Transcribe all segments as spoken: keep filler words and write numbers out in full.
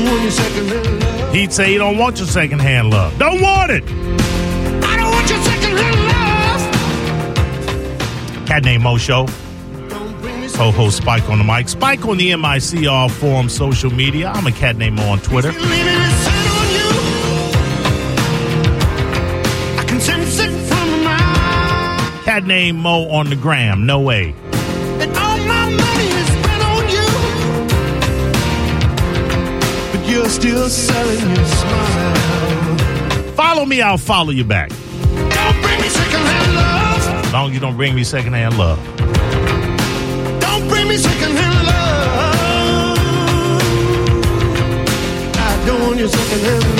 want your secondhand love. He'd say he don't want your secondhand love. Don't want it. I don't want your secondhand love. Cat named Mo Show. Don't bring me Co-host Spike on the mic. Spike on the M I C all forum social media. I'm a Cat named Mo on Twitter. Leaving it set on you. I can sense it from the mind. Cat named Mo on the gram. No way. And all my money is spent on you. But you're still selling your smile. Follow me, I'll follow you back. Don't bring me secondhand love. As long as you don't bring me secondhand love. Don't bring me secondhand love. I don't want your secondhand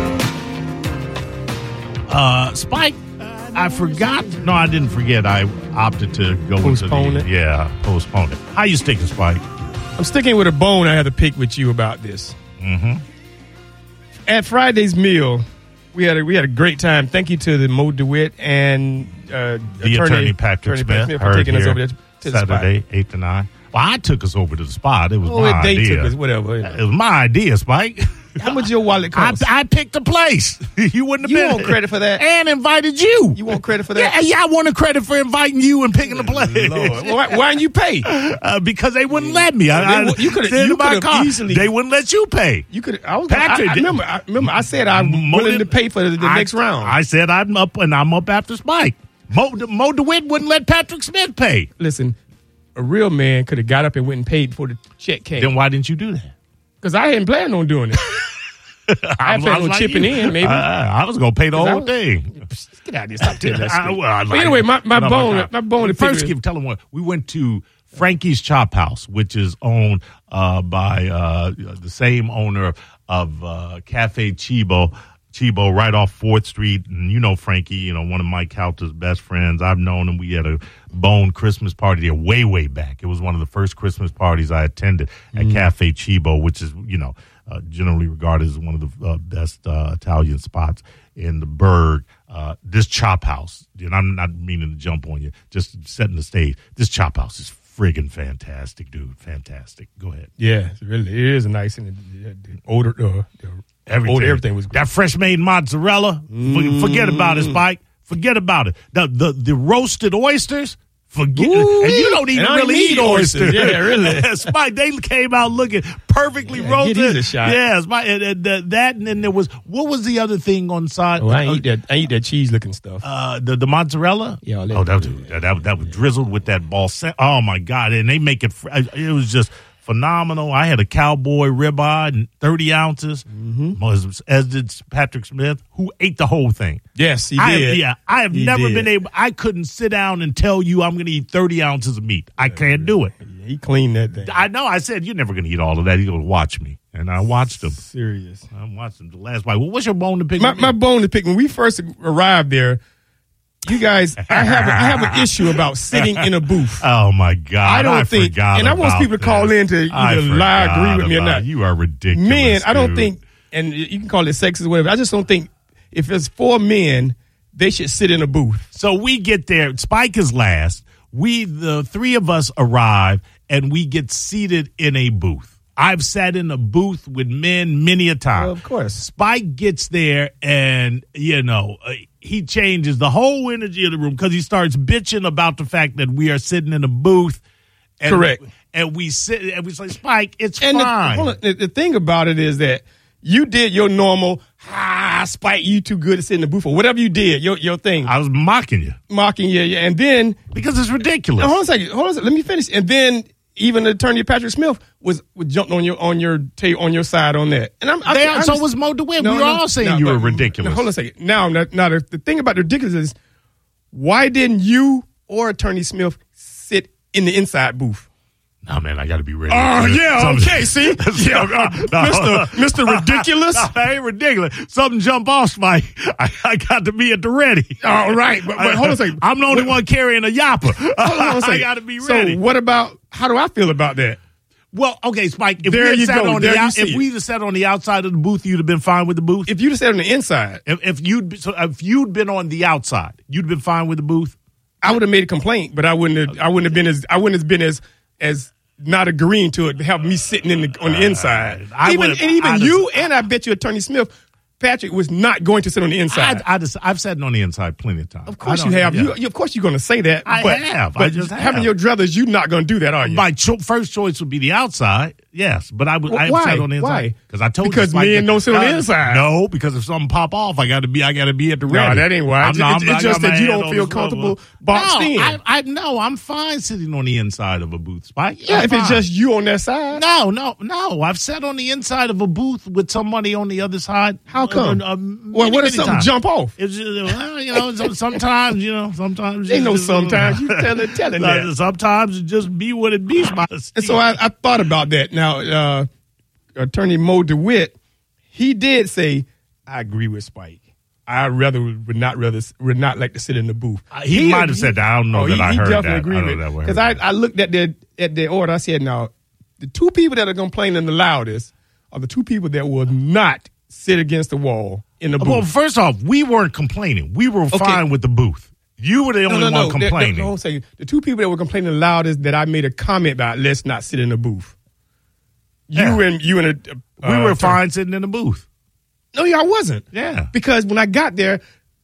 love. Uh, Spike, I forgot. No, I didn't forget. I opted to go Postpone into the, it? Yeah, postpone it. How you sticking, Spike? I'm sticking with a bone I had to pick with you about this. Mm-hmm. At Friday's meal, we had a, we had a great time. Thank you to the Mo DeWitt and uh, The attorney, Patrick attorney Smith, Smith for heard taking us here over there to the Saturday, eight to nine. Well, I took us over to the spot. It was spot. my Oh, they idea. took us, whatever. you know. It was my idea, Spike. How much your wallet I, cost? I picked the place. You wouldn't have You been want credit for that? and invited you. You want credit for that? Yeah, yeah, I wanted credit for inviting you and picking the place. Lord. Well, why, why didn't you pay? Uh, because they wouldn't let me. I, I, They- you could've- said you in my could've car, easily- They wouldn't let you pay. You could. I was. Patrick, I, I remember. I remember. I said I'm Mo willing did- to pay for the, the I- next round. I said I'm up and I'm up after Spike. Mo, Mo DeWitt wouldn't let Patrick Smith pay. Listen, a real man could have got up and went and paid before the check came. Then why didn't you do that? Because I hadn't planned on doing it. I had planned on like chipping you. in, maybe. I, I was going to pay the I whole was- thing. Get out of here. Stop telling that I- story. well, I But like anyway, it. my, my No, bone, God. my bone to pick First, with- give, tell them what. We went to Frankie's Chop House, which is owned uh, by uh, the same owner of uh, Cafe Chibo. Chibo, right off fourth Street. And you know Frankie, you know, one of Mike Calta's best friends. I've known him. We had a Bone Christmas party there way, way back. It was one of the first Christmas parties I attended at Mm. Cafe Chibo, which is, you know, uh, generally regarded as one of the uh, best uh, Italian spots in the burg. Uh, this Chop House, and I'm not meaning to jump on you, just setting the stage. This Chop House is friggin' fantastic, dude. Fantastic. Go ahead. Yeah, it really it is nice and the, the odor, uh, the Everything, odor, everything was good. that fresh made mozzarella. For- Forget about it, Spike. Forget about it. The the, the roasted oysters. Forget, Ooh, and you don't even and I don't really eat eat oysters. oysters. Yeah, really. Spike, they came out looking perfectly Yeah, roasted. give these a shot. Yeah, Spike, and, and, uh, that, and then there was what was the other thing on side? Oh, I ain't eat that. I ain't eat that cheese looking stuff. Uh, the the mozzarella. Yeah, I'll let oh, you that, do was, that, that that was drizzled with that balsamic. Oh my God! And they make it. fr- It was just phenomenal. I had a cowboy ribeye, and thirty ounces. Mm-hmm. As, as did Patrick Smith, who ate the whole thing. Yes, he I, did. yeah, I have He never did. been able. I couldn't sit down and tell you I'm going to eat thirty ounces of meat. I can't do it. Yeah, he cleaned that thing. I know. I said you're never going to eat all of that. He's going to watch me, and I watched him. Serious. I watched him the last bite. Well, what's your bone to pick? My, with my me? bone to pick. When we first arrived there, you guys, I have a, I have an issue about sitting in a booth. Oh my God! I don't think, forgot and I want about people to call that. in to I either lie, forgot agree with me or about not. it. You are ridiculous, Men, I don't dude. think, and you can call it sexist or whatever. I just don't think if it's four men, they should sit in a booth. So we get there. Spike is last. We, the three of us, arrive, and we get seated in a booth. I've sat in a booth with men many a time. Well, of course. Spike gets there, and you know uh, he changes the whole energy of the room because he starts bitching about the fact that we are sitting in a booth. And, Correct. And we sit, and we say, Spike, it's And the, fine. hold on, the, the thing about it is that you did your normal, ah, Spike, you too good to sit in the booth or whatever you did, your your thing, I was mocking you mocking you, yeah, and then because it's ridiculous. now, hold on a second, hold on a second, let me finish, and then even attorney Patrick Smith was, was jumped on your on your ta- on your side on that, and I'm I, They, I so just- was Mo DeWitt. No, we were no, all saying no, you were but- ridiculous. Now, hold on a second. Now, now, now the, the thing about the ridiculous is, why didn't you or Attorney Smith sit in the inside booth? No, man, I got to be ready. Oh, yeah, Something- okay, see? Yeah, uh, Mister Mister Ridiculous. No, that ain't ridiculous. Something jump off, Spike. I, I got to be at the ready. All right, but, but hold on a second. I'm the only one carrying a yapper. Hold on a second. I got to be ready. So what about, how do I feel about that? Well, okay, Spike. If There we had you sat go. on There the you out, see if it. we'd have sat on the outside of the booth, you'd have been fine with the booth. If If you'd have sat on the inside, if, if you'd so if you'd been on the outside, you'd have been fine with the booth. I would have made a complaint, but I wouldn't have, I wouldn't have been as, I wouldn't have been as, as not agreeing to it, to have me sitting in the on the inside. I even would've- and even I'd you and I bet you Attorney Smith, Patrick was not going to sit on the inside. I, I just, I've sat on the inside plenty of times. of course I you don't- have. yeah. You, you, of course you're going to say that. I but, have. But I just having have. your druthers, you're not going to do that, are you? My cho- first choice would be the outside. Yes, but I would. Well, I why? sat on the inside Why? because I told Because you, Spike, men that- don't sit on the uh, inside. No, because if something pop off, I got to be. I got to be at the No, ready. that ain't why. I'm It's, not- it's, I'm it's not- just I got that my you hand don't on feel the swivel. comfortable boxed no, in. I, I no, I'm fine sitting on the inside of a booth, Spike. yeah, I'm if it's fine. just you on that side. No, no, no. I've sat on the inside of a booth with somebody on the other side. How come? Uh, uh, Well, many, what if many something times. jump off? It's just, well, you know, so- sometimes, you know, sometimes. Ain't no it's just- sometimes. You tell it, tell it Uh, that. Sometimes it just be what it be. Spike. And so I, I thought about that. Now, uh, Attorney Mo DeWitt, he did say, "I agree with Spike. I rather would not rather would not like to sit in the booth." Uh, he might have said that. I don't know oh, that he, I he heard definitely that. agreed I don't with know that I because heard I, I looked at the at the order. I said, "Now, the two people that are complaining the loudest are the two people that will not sit against the wall in the booth." Well, first off, we weren't complaining. We were fine with the booth. You were the only no, no, one no. complaining. The, the, the, say, the two people that were complaining the loudest that I made a comment about, let's not sit in the booth. You Yeah. and you and a, uh, we were uh, fine sitting in the booth. No, yeah, I wasn't. Yeah. Because when I got there,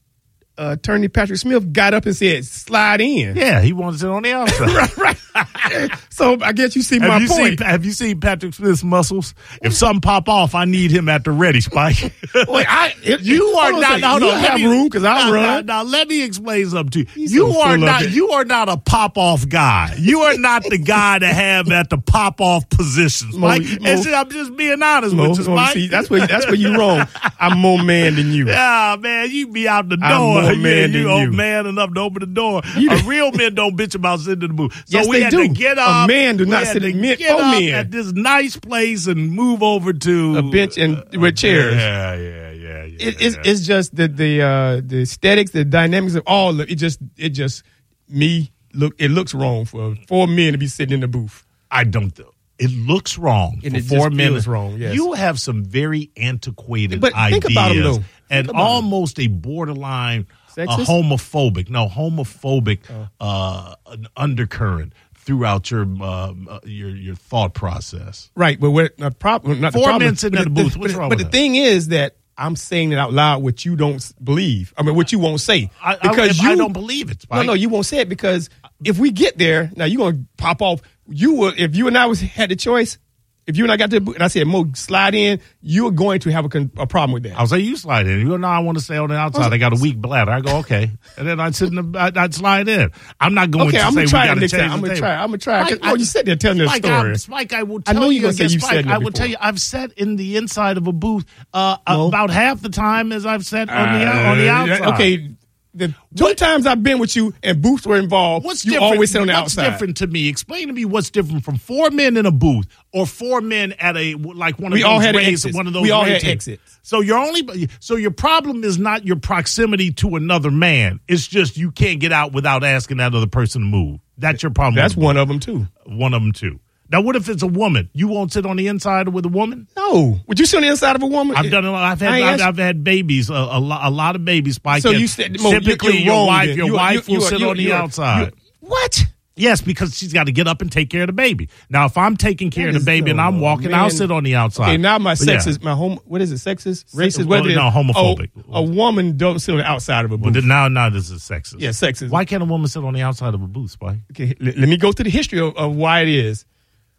uh, Attorney Patrick Smith got up and said, "Slide in." Yeah, he wanted to sit on the outside. right, right. So I guess you see Have my you point. seen Have you seen Patrick Smith's muscles? If something pop off, I need him at the ready, Spike. Wait, I, it, You are hold on a not. second. Hold you on, let have me- room because I now, run. Now, now, let me explain something to you. He's You so are full of not. it. You are not a pop off guy. You are not the guy to have at the pop off positions, Mo- Spike. Mo- And see, I'm just being honest Mo, with you, Mo, Spike. see, that's where that's where you're wrong. I'm more man than you. Yeah, man, you be out the door. I'm more Yeah, man you than old you. man enough to open the door. You- A real men don't bitch about sitting in the booth. So Yes, we they had do. to get A up. man do we not had sit to in men- get for up men. at this nice place and move over to A bench and with chairs. Yeah, yeah, yeah, yeah. It, it's yeah. it's just the the uh, the aesthetics, the dynamics of all. Of it just it just me look. It looks wrong for four men to be sitting in the booth. I don't. It looks wrong And for it just four men. feels wrong, yes. You have some very antiquated But ideas think about 'em, though. and Think about 'em. almost a borderline a Sexist? homophobic, no homophobic uh, an undercurrent throughout your uh, uh, your your thought process. Right, but what the problem? Not the Four problem, men sitting but in the booth. But, What's wrong but with the that? thing is that I'm saying it out loud, what you don't s- believe. I mean, what you won't say I, I, because if you I don't believe it. No, Spike. no, you won't say it because if we get there, now you're gonna pop off. You will if you and I was had the choice. If you and I got to, and I said, "Mo, slide in," you're going to have a, con- a problem with that. I'll say you slide in. You know I want to stay on the outside. I got a weak bladder. I go okay, and then I'd sit in the. I'd, I'd slide in. I'm not going Okay, to I'm say gonna try we it got to next change time. I'm the gonna table. try. I'm gonna try. Spike, Oh, you said they're telling this Spike, story. I, Spike, I will I tell know you you're gonna say again, you've Spike, said that I will tell before. you, I've sat in the inside of a booth uh, No. about half the time as I've sat on the Uh, on the outside. Okay. The two What- times I've been with you and booths were involved, What's you different? always sit on the what's outside. different to me? Explain to me what's different from four men in a booth or four men at a like one of We those all had raised, exits. one of those We all raised had tables. exits. So your only so your problem is not your proximity to another man. It's just you can't get out without asking that other person to move. That's your problem. That's with one of them too. one of them too. Now, what if it's a woman? You won't sit on the inside with a woman? No, would you sit on the inside of a woman? I've done a lot. I've had I ain't I've, asked- I've had babies, a, a, lot, a lot of babies. Spike. So And you said Mo, you- typically you're your wrong wife, then. your You are- wife you- will you are- sit you are- on the you are- outside. you- What? Yes, because she's got to get up and take care of the baby. Now, if I'm taking care That of the is- baby and I'm oh, walking, man. I'll sit on the outside. Okay, now my But yeah. sexist, my home, what is it, sexist, Sex- racist, well, what it is? no, homophobic. Oh, a woman don't sit on the outside of a Well, booth. then now, now this is sexist. Yeah, sexist. Why can't a woman sit on the outside of a booth, Spike? Okay, let, let me go to the history of, of why it is.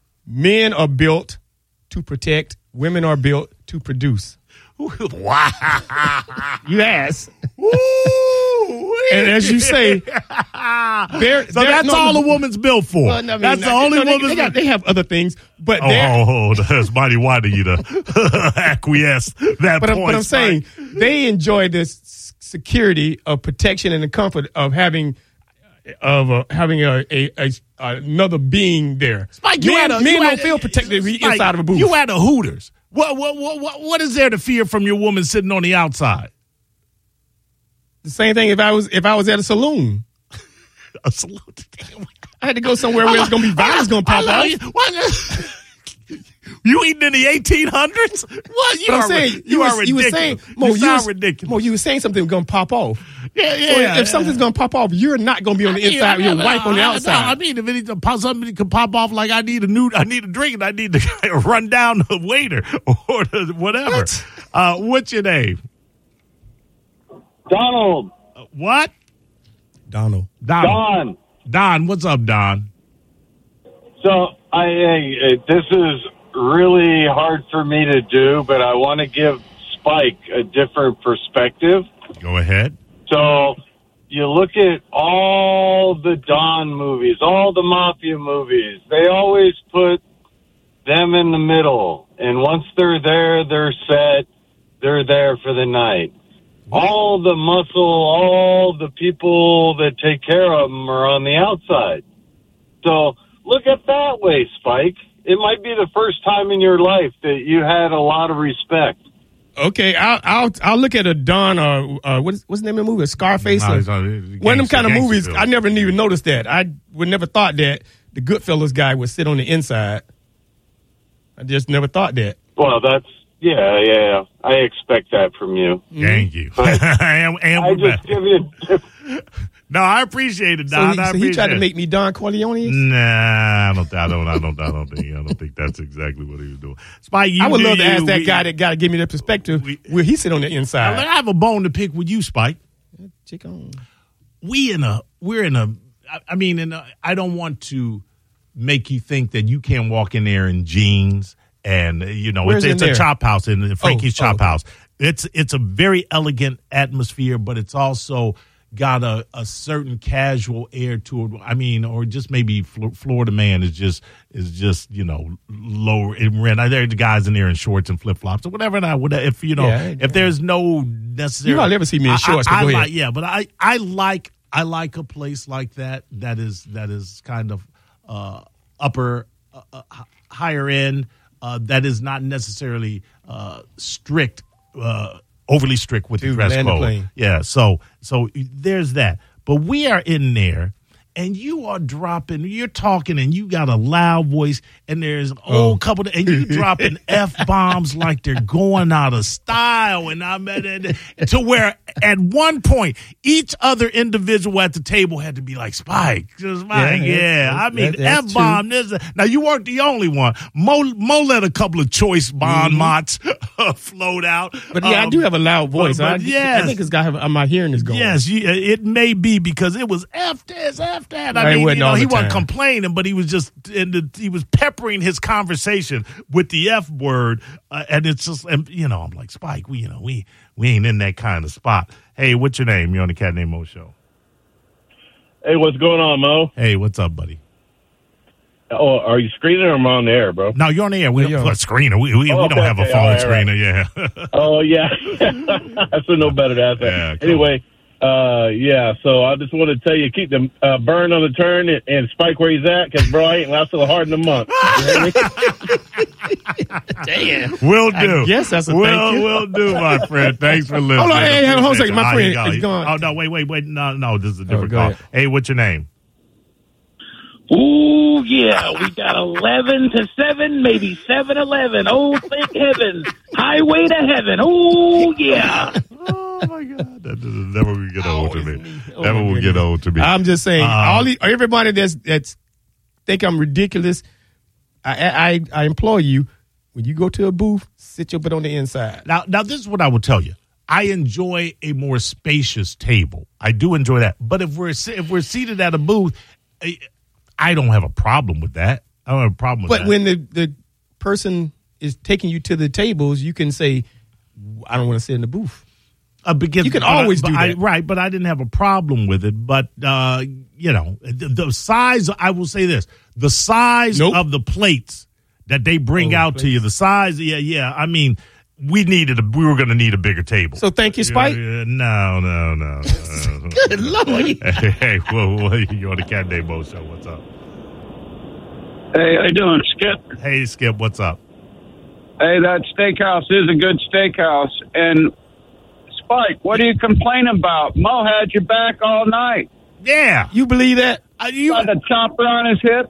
Men are built to protect. Women are built to produce. Wow. You ask. Ooh, And as you say, there, so there- that's no, all no, a woman's built for. well, I mean, that's the they- only no, they, woman's they, got, they have other things, but Oh, they're- oh, oh, that's mighty wide of you to acquiesce that but, I'm, point. but I'm Spike. saying they enjoy this s- security of protection and the comfort of having of uh, having a, a, a another being there. Spike, you men had a, men you don't had- feel protected Spike, inside of a booth. You at a Hooters. What, what, what, what, what is there to fear from your woman sitting on the outside? The same thing if I was if I was at a saloon. A salute. I had to go somewhere where it's gonna be violence gonna pop I off. love you. What? You eating in the eighteen hundreds? What? You But are I'm saying you, was, are you ridiculous. were saying Mo, you you sound was, ridiculous. Mo, you were saying something was gonna pop off. Yeah, yeah. Well, yeah. if something's gonna pop off, you're not gonna be on the I mean, inside. I Your mean, wife on the I- I- outside. I mean, if anything, pop- somebody could pop off like I need a new, I need a drink, and I need to run down the waiter or the, whatever. What? Uh, what's your name? Donald, Uh, what? Donald. Don. Don. Don, what's up, Don? So I, I this is really hard for me to do, but I want to give Spike a different perspective. Go ahead. So you look at all the Don movies, all the mafia movies. They always put them in the middle, and once they're there, they're set. They're there for the night. All the muscle, all the people that take care of them are on the outside. So look at that way, Spike. It might be the first time in your life that you had a lot of respect. Okay, I'll I'll I'll look at a Don or uh, what's what's the name of the movie? Scarface. No, or- it's not- it's one of them gangster- kind of gangster movies. film. I never even noticed that. I would never thought that the Goodfellas guy would sit on the inside. I just never thought that. Well, that's, yeah, yeah. I expect that from you. Thank you. But and, and I we're just back. give you a different. No, I appreciate it, So Don. he, I so he appreciate tried to it. make me Don Corleone. Nah, I don't. I don't. I don't. I don't think. I don't think that's exactly what he was doing. Spike, you I would do love to you. ask that We- guy that got to give me the perspective we- where he sit on the I inside. have a bone to pick with you, Spike. Chick on. We in a. We're in a. I- I mean, in a, I don't want to make you think that you can't walk in there in jeans and uh, you know Where's it's, in it's a there? chop house in Frankie's Oh, Chop oh, okay. House. It's it's a very elegant atmosphere, but it's also got a, a certain casual air to it. I mean, or just maybe Fl- Florida man is just is just you know lower in rent. There are the guys in there in shorts and flip flops or whatever. And I would if you know Yeah, if there's no necessary. You hardly ever see me in I- shorts, I, but I go ahead. like, yeah, but I I like I like a place like that. That is that is kind of uh, upper uh, uh, h- higher end. Uh, that is not necessarily uh, strict, uh, overly strict with the Dude, dress land the code. plane. Yeah, so so there's that. But we are in there, and you are dropping. You're talking, and you got a loud voice, and there's an Oh. old couple, and you dropping f bombs like they're going out of style, and I'm at it to where at one point each other individual at the table had to be like Spike, just Spike, Yeah, yeah. that's- I mean that- that's f bomb. This now you weren't the only one. Mo Mo let a couple of choice bon mots float out. Mm-hmm. But yeah, I Um, do have a loud voice. but- but I, yes. I think it's got uh, my hearing is going. Yes, you, it may be because it was F this, F that. I Right, it mean, wasn't you know, all he the wasn't time. complaining, but he was just in the, he was peppering his conversation with the F word, uh, and it's just, and, you know, I'm like Spike, we, you know, we we ain't in that kind of spot. Hey, what's your name? You're on the Cat Named Mo show. Hey, what's going on, Mo? Hey, what's up, buddy? Oh, are you screening or am I on the air, bro? No, you're on the air. We Yeah, don't you're put a screener. We we, Oh, we don't okay, have a okay. phone All right, all right. screener. Yeah. Oh, yeah. I should know better to ask that. Yeah, cool. Anyway, uh, yeah, so I just want to tell you, keep the uh, burn on the turn and, and Spike where he's at, because, bro, I ain't lasted a hard in a month. You hear me? Damn. Will do. I guess that's a will, thank you. Will do, my friend. Thanks for listening. Hold on, hey, hey, hold on a second. My Ah, friend you go. is gone. Oh, no, wait, wait, wait. No, no, this is a different go call. ahead. Hey, what's your name? Ooh, yeah, we got eleven to seven, maybe seven eleven. Oh, thank heaven. Highway to heaven. Oh, yeah. Oh, my God. That is never will get old to me. Oh, Never my will get goodness. old to me. I'm just saying, Uh, all the, everybody that's that's think I'm ridiculous, I, I I implore you, when you go to a booth, sit your butt on the inside. Now, now this is what I will tell you. I enjoy a more spacious table. I do enjoy that. But if we're se- if we're seated at a booth, I, I don't have a problem with that. I don't have a problem with But that. when the, the person is taking you to the tables, you can say, I don't want to sit in the booth. Uh, because, You can but I- always but do I- that. right? But I didn't have a problem with it. But uh, you know, the, the size. I will say this: the size Nope. of the plates that they bring Oh, out to plates. you, the size. Yeah, yeah. I mean, we needed a. We were going to need a bigger table. So thank you, Spike. Yeah, yeah, no, no, no. no. Good Lord. hey, hey, whoa, whoa, you're on the Cat Day Mo show. What's up? Hey, how you doing, Skip? Hey, Skip. What's up? Hey, that steakhouse is a good steakhouse. And Spike, what are you complaining about? Mo had your back all night. Yeah, You believe that? Uh, you. Got the chopper on his hip.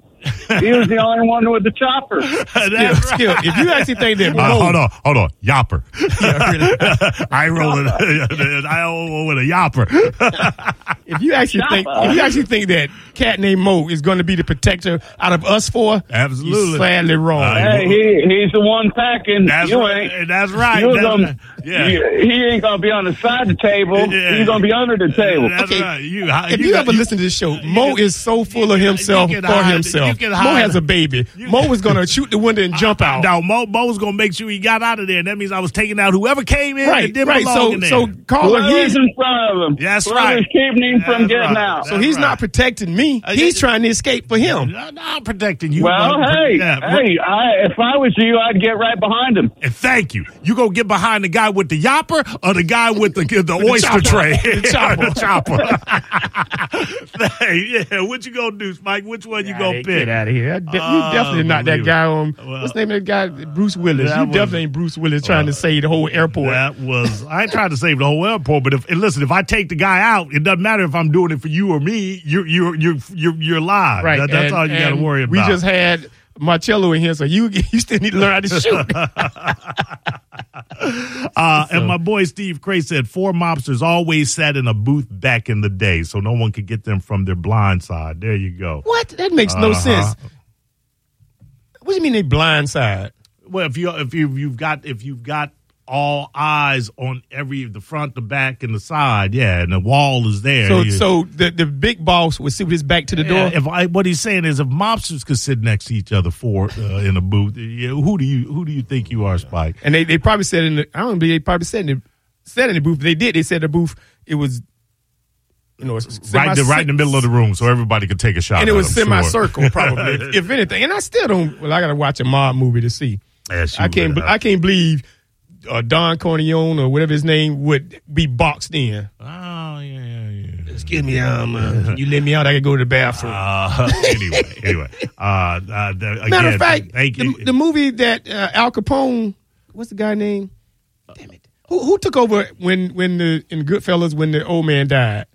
He was the only one with the chopper. That's Skip, right. Skip, if you actually think that Uh, Mo, hold on, hold on, yopper. Yeah, really. I roll it. I roll with a yopper. if you actually think, if you actually think that cat named Mo is going to be the protector out of us four, Absolutely. you're sadly wrong. Uh, Hey, he he's the one packing. That's you right. ain't. That's right. You That's gonna, right. Yeah. you- he ain't gonna be on the side of the table. Yeah. He's gonna be under the table. That's Okay. right. You, how- If you you, got- ever you- listen to this show, Mo can- is so full of you can- himself you can for hide- himself. you can Mo hide- has a baby. you- Mo was going to shoot the window and jump out. No, Mo, Mo was gonna make sure he got out of there, and that means I was taking out whoever came in Right, and didn't right. belong So, in there. so Carla, Whoever's he's in front of him. That's Whoever's right. keeping him from That's getting right. out. so he's right. not protecting me. Uh, He's yeah. trying to escape for him. No, no, I'm protecting you. Well, but- hey, yeah, hey, I, if I was you, I'd get right behind him. And thank you. You gonna get behind the guy with the yopper or the guy with the the oyster chopper. tray? The chopper. The chopper. Hey, yeah. What you gonna do, Spike? Which one you gonna Get pick? out of here. That- that- you definitely not that guy on. Well, what's the name of that guy? Bruce Willis. that You was- definitely ain't Bruce Willis trying to save the whole airport. That was. I ain't trying to save the whole airport, but if and listen, if I take the guy out, it doesn't matter if I'm doing it for you or me. You're you're you're you're, you're live. Right. That- that's and- all you got to and worry about. We just had Marcello in here, so you you still need to learn how to shoot. Uh, and my boy Steve Cray said four mobsters always sat in a booth back in the day, so no one could get them from their blind side. There you go. What? That makes no Uh-huh. sense. What do you mean they blind side? Well, if you if you you've got if you've got all eyes on every the front, the back, and the side, yeah, and the wall is there. So You- so the, the big boss would sit with his back to the yeah, door. if I, what he's saying is, if mobsters could sit next to each other four uh, in a booth, yeah, who do you who do you think you are, Spike? And they, they probably said in the I don't believe they probably said in the said in the booth. They did. They said the booth. It was, you know, Right, the, right in the middle of the room, so everybody could take a shot. and it at was him, sure. semicircle probably, if, if anything. And I still don't. Well, I got to watch a mob movie to see. Yes, you I can't. would. I can't believe uh, Don Corleone or whatever his name would be boxed in. Oh yeah, yeah, yeah. Excuse me, um, uh, you let me out. I can go to the bathroom. Uh, anyway, anyway. Uh, uh, the, again, Matter of fact, thank the, you. the movie that uh, Al Capone, what's the guy name? Damn it, who who took over when when the in Goodfellas when the old man died?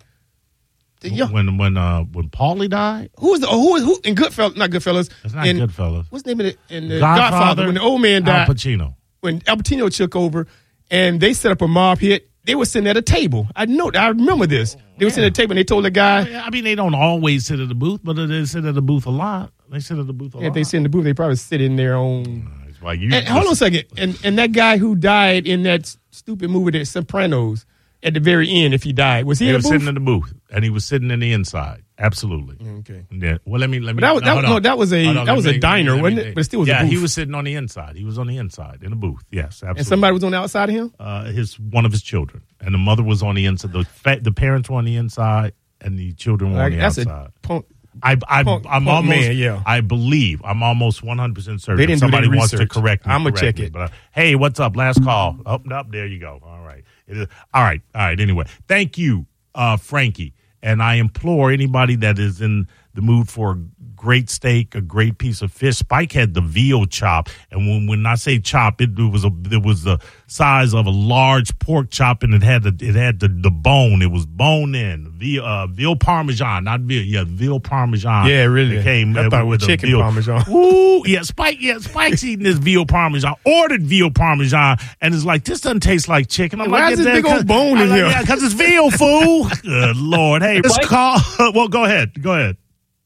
The young, when when uh when Paulie died, who was the who was who in Goodfellas? Not Goodfellas. it's not in, Goodfellas. What's the name of it? In the Godfather, Godfather, when the old man Al died, Pacino. when Al Pacino took over, and they set up a mob hit. They were sitting at a table. I know. I remember this. They were sitting at a table, and they told the guy, Yeah, I mean, they don't always sit at the booth, but they sit at the booth a lot. They sit at the booth a if lot. they sit in the booth, they probably sit in their own. It's like you. And, hold on a second. And and that guy who died in that s- stupid movie, The Sopranos, at the very end, if he died, was he, He in was the booth? sitting in the booth, and he was sitting in the inside. Absolutely. Okay. Yeah. Well, let me let me. But that was- that- hold no, on. that was a- Hold on, that let was me- a diner, let me wasn't it? think. But it still was a Yeah, he booth. was sitting on the inside. He was on the inside in the booth. Yes, absolutely. And somebody was on the outside of him? uh, his one of his children, and the mother was on the inside. The fa- the parents were on the inside, and the children were Like, on the that's outside. a punk. I, I, punk- I'm punk almost, man, yeah. I believe, I'm almost one hundred percent certain. They didn't if do their somebody wants to research. correct me. I'ma correct check me. it. But, uh, hey, what's up? Last call. Up, oh, up. There you go. All right. It is, all right. All right. Anyway, thank you, uh, Frankie. And I implore anybody that is in the mood for a great steak, a great piece of fish. Spike had the veal chop, and when when I say chop, it, it was a it was the size of a large pork chop, and it had the it had the, the bone. It was bone in veal uh, veal parmesan, not veal. Yeah, veal parmesan. Yeah, really. It came I uh, thought it was with a chicken veal. parmesan. Ooh, yeah, Spike. Yeah, Spike's eating this veal parmesan. Ordered veal parmesan, and it's like this doesn't taste like chicken. I'm Why like, is this yeah, big old 'cause- bone I'm in like, here? Yeah, because it's veal, fool. Good Lord. Hey, let's Spike? call. Well, go ahead. Go ahead.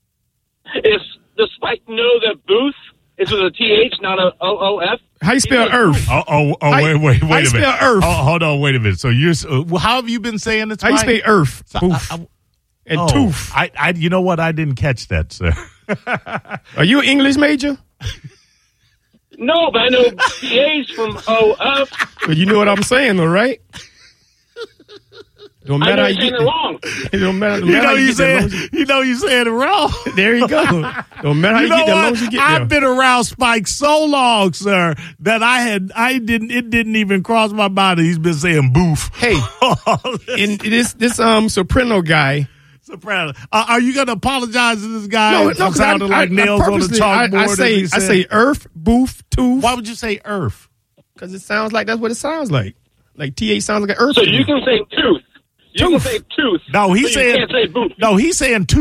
Is does Spike know that Booth is with a T H, not a O O F? How you spell Earth? Oh, oh, oh How wait, you- wait, how wait you a minute. spell Earth? Oh, hold on, wait a minute. So you're, uh, well, how have you been saying it? How you Spike? spell Earth? So, Boof. I- I- and oh, tooth. I, I, you know what? I didn't catch that, sir. Are you an English major? No, but I know T H from O F. Well, you know what I'm saying, though, right? Don't I matter know how you're you saying get it wrong. It don't matter. Don't You matter know how you get there, saying, long as you- you know you saying it wrong. There you go. Don't matter how you, You know get there, long what? as you get there. I've been around Spike so long, sir, that I had I didn't it didn't even cross my mind that he's been saying boof. Hey, and this this um soprano guy. Soprano. Uh, are you going to apologize to this guy? No, It no, 'cause sounded I, like I, nails I on the purposely- I, chalkboard. I as say he I said. say Earth, boof, tooth, Why would you say earth? because it sounds like that's what it sounds like. Like T H sounds like an Earth. So to me. you can say tooth. You Tooth. can say tooth. No, he's but saying you can't say Booth. no. He's saying tooth.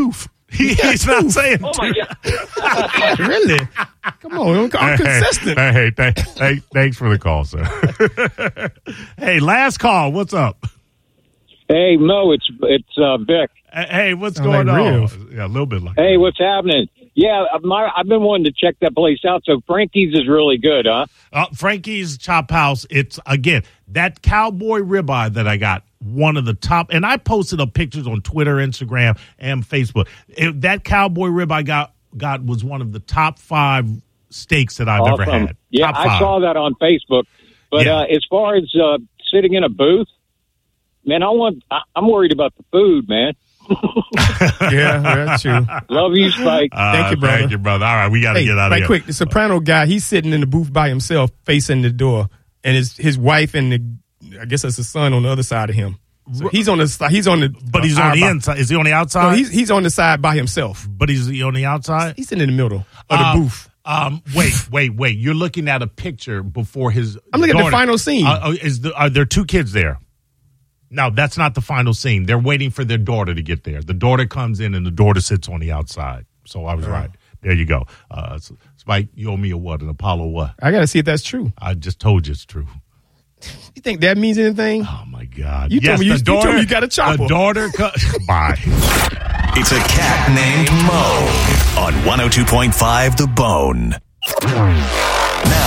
He, he's not saying Oh, my two. God. Really? Come on, I'm, I'm consistent. Hey, hey, th- th- thanks for the call, sir. Hey, last call. What's up? Hey, Mo, it's it's uh, Vic. Hey, what's Sound going like on? Riv. Yeah, a little bit like Hey, what's happening? Yeah, my, I've been wanting to check that place out. So Frankie's is really good, huh? Uh, Frankie's Chop House. It's, again, that cowboy ribeye that I got, one of the top, and I posted up pictures on Twitter, Instagram, and Facebook. It, that cowboy rib I got, got was one of the top five steaks that I've Awesome. ever had. Yeah, Top I five. saw that on Facebook. But Yeah. uh, as far as uh, sitting in a booth, man, I want. I, I'm worried about the food, man. Yeah, that's true. Love you, Spike. Uh, Thank you, brother. Thank you, brother. All right, we got to Hey, get out of right here. quick, the soprano guy, he's sitting in the booth by himself, facing the door, and his his wife and the, I guess that's his son on the other side of him. So he's on the side. He's on the, But he's on the by- inside. Is he on the outside? No, he's he's on the side by himself. but he's on the outside? He's sitting in the middle of the Um, booth. Um, wait, wait, wait. You're looking at a picture before his I'm looking at the daughter. final scene. Uh, uh, is the, are there two kids there? No, that's not the final scene. They're waiting for their daughter to get there. The daughter comes in and the daughter sits on the outside. So I was right. There you go. Uh, Spike, you owe me a what? An Apollo what? I got to see if that's true. I just told you it's true. You think that means anything? Oh, my God. You told me you- the you told me you got a chopper. The daughter. Co- Bye. It's a cat named Mo on one oh two point five The Bone.